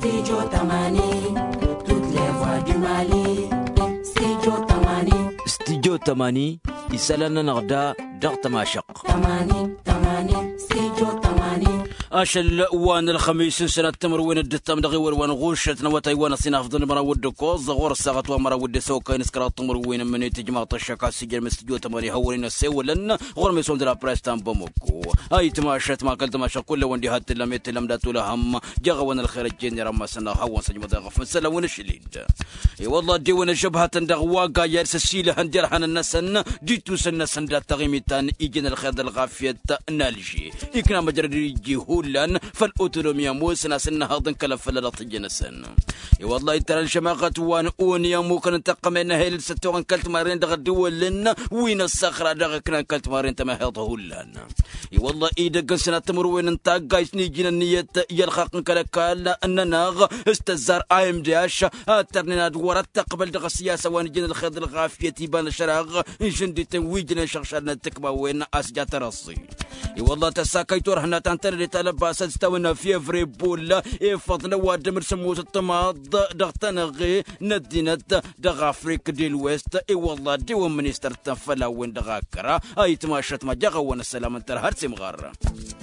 Studio Tamani, toutes les voix du Mali. Studio Tamani. Studio Tamani, isalana narda dar tamashaq. Tamani, Tamani, Studio Tamani. أشل وان الخميس سنة تمر وين الدتام دغي وان غوشتنا وتايوان صينا أفضل مرا ودكو زغور الساعة ومرا ود سوكا نسكر تمر وين من تجمع طشكا سجل مستجو تمري هورين السولن غور مسون دلا بريستان بومكو هاي تماشت ما قلت ماشا كل وندي هات لم يتلم داتو لهم جغ وان الخير الجن رما سنة هون سجم دغف مسلا وين شليد اي والله دي وين شبهة دغواقا يرس السيلة هندير حن النسن ديتو سن سندات تغيمتان يجن الخير الغافية نالجي يكنا مجرد لان فالاوتونوميا موسنا سن هاضن كلف فلات جنسن اي والله ترى الشماغات وان اونيا ممكن تقمنا هي الستوغن كلت مارين دغ الدول لنا وين الصخره دغ كنا كلت مارين تما هاضه لنا اي والله ايدك سنه تمر وين انت قايس نيجينا النيه يلخق كلكال اننا استزار ام دي اش ترنينا دورت تقبل دغ السياسه وان جن الخيض الغافيه يبان شراغ جندي تنويجنا شخشنا تكبا وين اسجا ترصي اي والله تساكيتور هنا تنتر لباس استوينا في فريبولا فضل وادمر سموت الطماط دغتنغي ندينت دغ افريك دي الويست اي والله دي ومنستر تنفلا وين دغاكرا اي تماشت ما جغ ون السلام انت هرسي مغار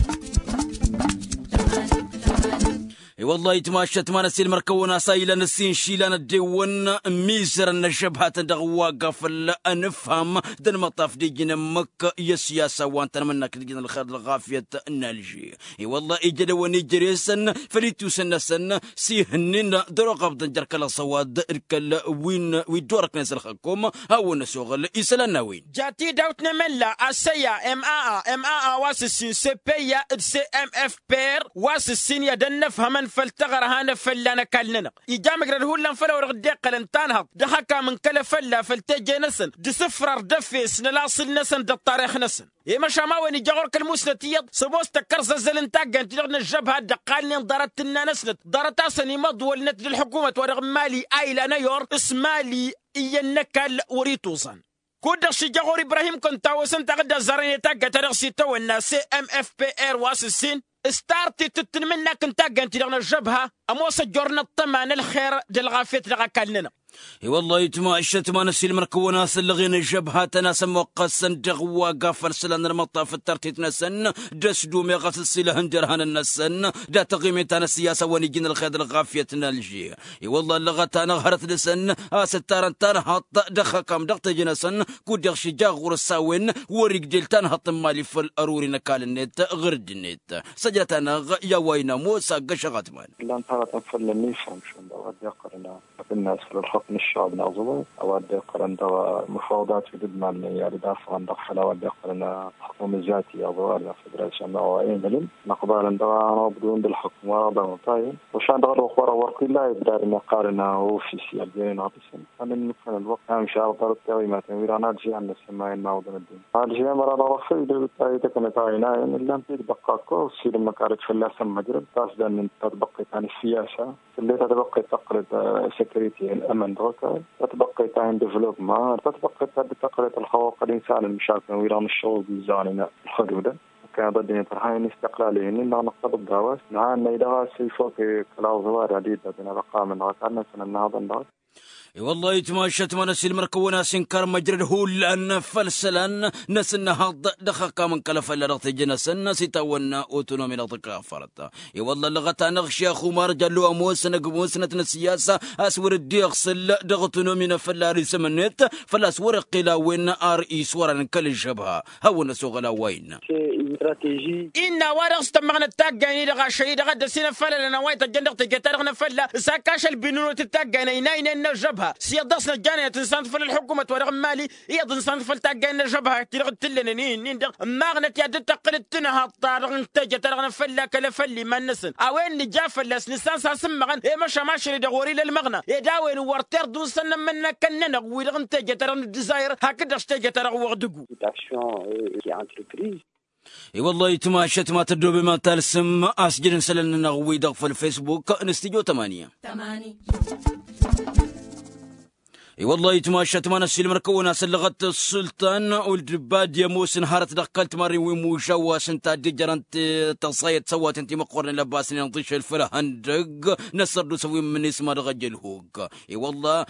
اي والله يتماشت ما نسيل مركونا سايلا نسين شيلان الديون ميزر النشبهة دغوا قفل نفهم دن مطاف ديجنا مك يسياسة وانت منك ديجنا الخير الغافية نالجي اي والله اجد ونجريسن فريتو سنسن سيهنين درو قبض جركلا صواد اركل وين ويدورك نسلخكم هاو نسوغل يسلنا وين جاتي دوتنا ملا اسيا ام ا واسسين سي بي سي ام اف بير واسسين يدن نفهم فلتغر هانا فلانا كالننا يجامك الهولا فلا ورغديق لنتانها دحكا من كلا فلا فلتجي نسن دي صفر دفيس نلاصل نسن دي الطريق نسن إما شاماوين يجاورك المسنتيض سبوست كرزة زلنتاقا انت لغنا الجبهة دقالني ضرت لنا نسنت ضرت أصني مضول نت للحكومة ورغم مالي آيلا نيور اسمالي إينكال وريتوصن كودر شجاور إبراهيم كنت وسنت غدا زريني تاقا ترغسي تو الناس ام اف بي ار واسسين ستارتي تتنمنا كنت انت لغنا الجبهة اموس جورنا الطمان الخير دل غافيت لغا كالننا اي والله يتماشت ما نسي المركونا سلغين الجبهة ناس موقسا دغوا قافل سلان المطا في الترتيت نسن دس دومي غسل سيله هندرهان النسن دا تقيمتان السياسة ونجين الخير الغافية نالجي اي والله اللغتان غهرت لسن ستارن تان هط دخا كام دغت جنسن كود يغشي جاغور الساوين وريق ديلتان هط مالي فل اروري نكال النت غرد النت سجلتان يا وينا موسى قشغت مان لان تارة فل النيشان شون دوات يقرنا الناس في الحكم الشعب ناظمه أود يقرن دوا مفاوضات في ضد مالنا يعني دافع عن دخل أود يقرن حكم الذاتي أضوار فدراسيون أو أي ملم نقبل دوا بدون بالحكم وضع طاين وشان دوا الأخبار ورقي لا يقدر نقارنه وفي الدين ناقصين أنا من الوقت هم شعب طرد ما تنوير أنا أرجع عن السماعين ما وضع الدين أرجع مرة رخص يدري تكون تعينا إن لم تتبقى كوس سير مكارج في الله سما جرب تصدق أن تتبقى عن السياسة اللي تتبقى تقرد سكريتي الأمن دوكا تتبقى عن ديفلوبمنت تتبقى بتقرية الحقوق الإنسان المشاكل ويران الشغل بزاننا الحدود كان ضدني ترحين استقلالي إن نقطة الدعوة نعم إذا سيفوك كلاوزوار عديدة بين رقام الغاكرنا سنة النهضة النهضة والله يتماشت ما نسي المركونا سنكر مجرد هو لأن فلسلان نسنا هاد دخاكا من كلفة لرغت جنسنا سيتاونا أوتونومي لطكا فرطا والله لغتا نغشي أخو مارجا لو أموسنا قموسنا السياسة أسور الديغسل دغتونومي نفلاري سمنت فلاسور قلاوين آرئي سورا كل الجبهة هو نسوغلا وين إنا ورغس تمغنا التاقاني لغا شهيد غدا سينا فلا لنا وايتا جندق تجتارغنا فلا ساكاش البنونو تتاقاني ناين الجبهة سيادسنا جانية تنسان فل الحكومة ورغم مالي يض نسان فل تاقاني الجبهة تلغ تلنا نين ماغنة ياد تقلد تنها الطارغ تجتارغنا فلا كلا فلي ما نسن اوين اللي جا فلاس نسان ساسمغن اي ماشا ماشي دغوري للمغنى اي داوين ورتر دون سن منا كننا ويلغ تجتارغ ديزاير هكذا تجتارغ وغدغو اي والله يتماشت ما تدو بما تالسم اسجل سلنا نغوي دغ في الفيسبوك نستيجو 8 والله يتماشى تمانا السلم ركونا سلغت السلطان والدباد يا موسن هارت دخلت مري وموشوا سنتا دجرنت تصيد سوات انت مقرن لباس نطيش الفره هندق نصر سوي من اسمه رجل هوك والله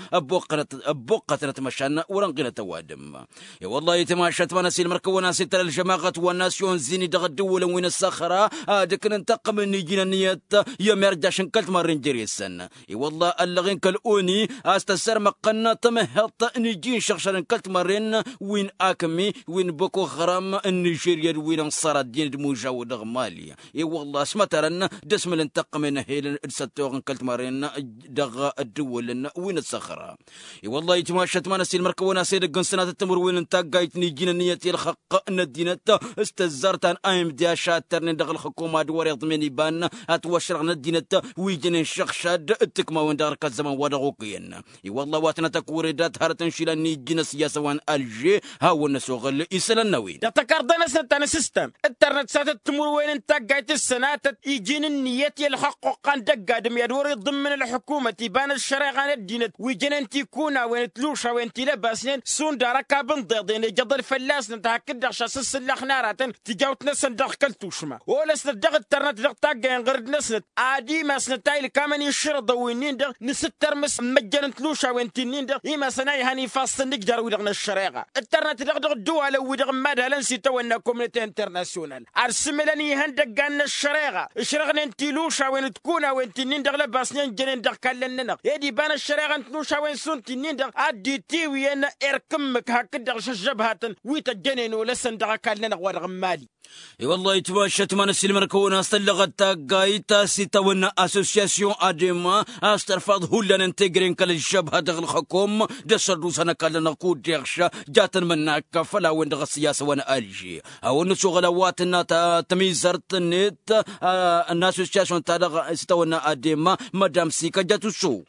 ابوقت نتمشى ورنقنا توادم والله يتماشى تمانا السلم ركونا ستر الجماعه والناس ينزيني دغدو وين الصخره هذاك ننتقم نجينا نيت يوم يرجع شنكلت مرين جريسن والله اللغين كالوني استسر مقنا تمهط نجين شخشر كلت مرين وين اكمي وين بوكو غرام النيجيريا وين انصار الدين دموجا ودغمالي والله سمترن دسم الانتقم من هيل الستوغن كلت مرين دغ الدول وين الصخره والله يتماشى تمانا سيل مركونا سيد قنصنات التمر وين انت قايت نجينا نيتي الحق ندينت استزرتان ايم ديا شاترن دغ الحكومه دور يضمني بان اتوشرغنا دينت ويجن شخشاد التكما وين دارك الزمان ودغوقين والله واتنا وردات هارتن شيلاني جنس ياسوان الجي هاو النسوغل يسلنوي تتكردنا سنتان سيستم الترنت ساتت تمر وين انت قايت السنات يجين النيات يلحق قان دقادم يدور ضمن الحكومة يبان الشرع غان الدينت ويجين انتي كونا وين تلوشا وين تلباسين سون داركا بنضيضين جدر فلاس نتاكد دغشا سلخ ناراتن تجاوت نسن دخل توشما ولا سندغ الترنت دغتاقين غرد نسنت عادي ما سنتايل كامن يشرد وينين دغ نستر مس مجن تلوشا وين تنين دغ إما سناي هاني فاصل نقدر ودغنا الشريعة الترنت دغ الدول ودغ مادها لنسي تونا كوميونيتي انترناسيونال ارسملني هندق عنا الشريعة اشرغنا انتلوشا وين تكونا وين تنين دغ لباسنين جنين دغ كلننا يدي بان الشريعة انتلوشا وين سون تنين دغ ادي تيوي انا اركمك هكذا شجبهاتن ويتجنين ولسن دغ كلننا ودغ مالي والله يتماشى تمانا السلم ركونا استلغت قايتا سيتونا اسوسياسيون اديما استرفض هولا انتجرين كل الشبهة دغ الحكوم دسردو سنة كالنا قود ديغشا جاتن مناك فلا وين دغ السياسة وانا الجي او نسو غلواتنا تميزرت النت الاسوسياسيون تدغ ستونا اديما مدام سيكا جاتو شو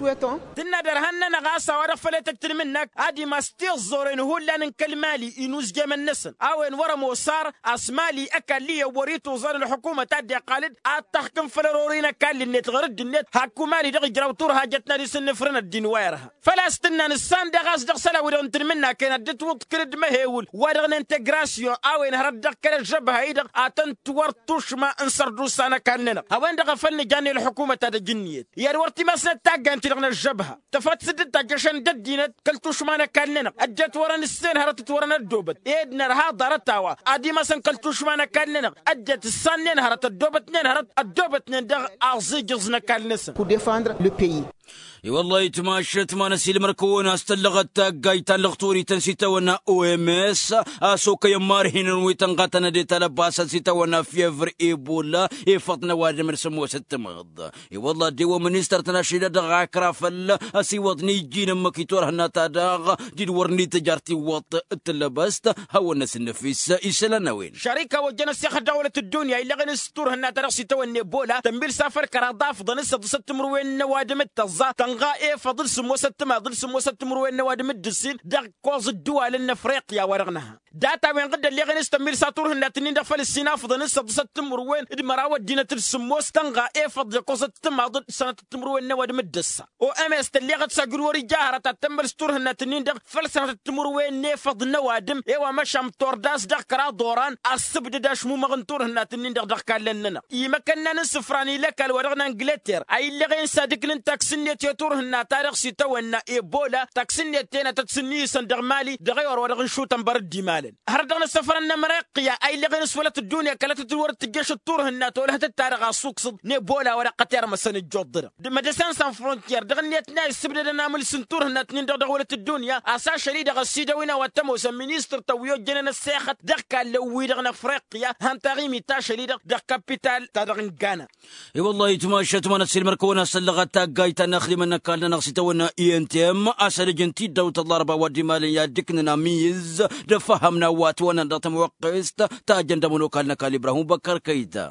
تنا درهنا نغاسا ورفلتك تلمنك اديما ستيل زورين هولا نكلمالي ينوز جام النسن او ان ورا موصار اسمالي اكل لي وريتو وزاره الحكومه تادي قالد التحكم فلورينا كان النت غرد النت حكومالي دغ جراوتور هاجتنا دي سنفرن الدين وايرها فلا استنى نسان دغاس دغ سلا ودون ترمنا كان دت وكرد ما هيول ودغن انتجراسيون او ان هرد كل الجبهه يدغ اتن تورتوش ما انسردو سنه كاننا هوين دغ فلني جاني الحكومه تاد جنيت يا ورتي ما سنتاج انت دغنا الجبهه تفات سدت جشن ددينت كلتوش ما كاننا اجت ورن السن هرت ورن الدوبت ايدنا رها ضرتاوا ادي ما كلتوش ما كاننا اجت السنين هرت الدوبت نين هرت الدوبت نين دغ ازيجزنا كالنس pour défendre le pays. والله يتماشى تمانا سيل مركونا استلغت قايتا لغتوري تنسيتونا او ام اس اسوك يمارهن ويتنغتنا دي تلباسا سيتونا فيفر ايبولا يفطنا وادم رسمو ستمغض والله ديو منيستر تناشيدا دغا كرافل اسي وطني جين مكيتور هنا تاداغ دي ورني تجارتي وط تلبست هو الناس النفيس يسلنا وين شركه وجنا السياحه دوله الدنيا الا غن ستور هنا ترسي تونا بولا تنبيل سافر كراضاف ضنس ستمر وين وادم التزا تنغا فضل سمو ستما ضل سمو ستمر وين وادم الدسين دغ كوز الدول الافريقيا ورغنها داتا وين قد اللي غن استميل ساتور هنا تنين دغ فلسطين فضنس ستمر وين دمراو دينه السمو تنغا فضل كوز التما ضل سنه تمر وين وادم الدس او ام اس اللي غد ساغر وري جاهره تتمر ستور هنا تنين دغ فلسطين تمر وين فضل نوادم ايوا مشام تورداس دغ كرا دوران السبد داش مو مغنتور هنا تنين دغ كالننا يمكننا نسفراني لك الورغنا انجلتر اي اللي غين صادق تاكسنيت يتور هنا تاريخ سيتونا ايبولا تاكسنيت تينا تتسني صندوق مالي دغيور ورغن شو تنبرد دي مالن هردغنا سفرنا مرقيا اي اللي غين سولت الدنيا كلت تدور تجيش التور هنا تولها التاريخ سوق صد نيبولا ورا قتير مسن الجودر مدسان سان فرونتير دغنيتنا السبد نعمل سنتور هنا تنين دغوله الدنيا اسا شريده غسيدوينا وتمو مينستر تويو جنن الساخت دغ لوي دغنا افريقيا هانتاري ميتا شريده دغ كابيتال تدغن غانا اي والله يتماشى تمانا سيل مركونا سلغت قايتا نخلي من كان نغسي تونا انتم اسال جنتي دوت الضربه ودي مالي يا دكنا ميز دفهمنا واتونا دت موقست تاجن دمنو كان ابراهيم بكر كيدا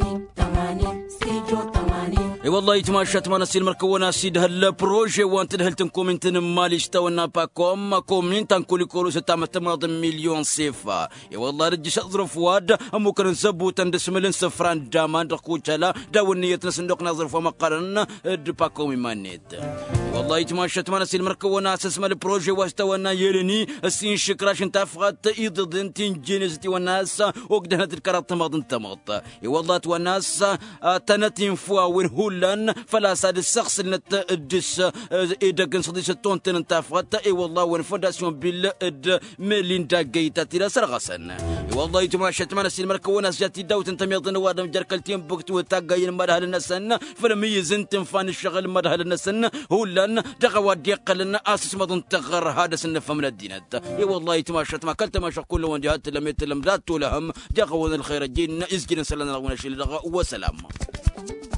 80 سيجو 80 اي والله يتماشى تمانا سيل مركونا سيد هالبروجي وانت هلتن كومنتن ماليش تونا باكوم كومنتن كوليكولو 6 مليون صفه اي والله رجي شظرف واد ممكن نسبوتن دسملن سفران دامان دقوتلا داونيه صندوق نظرف مقارن دباكوم مانيت والله يتماشت ما نسيل مركونا اساس مال بروجي واستونا يلني السين شكراش انت فقط ايض انتين جينيزتي والناس وقدنا تذكرت ماض انت مغط اي والله والناس تنتين فوا وين هولن فلا ساد الشخص اللي تدس ايدك صدي ستون انت فقط اي والله وين فداسيون بالاد ملين داقيتا تيرا سرغسن اي والله يتماشت ما نسيل مركونا جاتي داوت انت ميضن وادم جركلتين بوقت وتاقاين مدهل النسن فلميز انت فان الشغل مدهل النسن هولن دغوا ديقلن اساس مضن تغر هذا سنفهم من الدينات اي والله يتماشت ما كلت ما كل ونديات لم يتلم ذات لهم دغوا الخير الجين ازجن سلنا ونشيل وسلام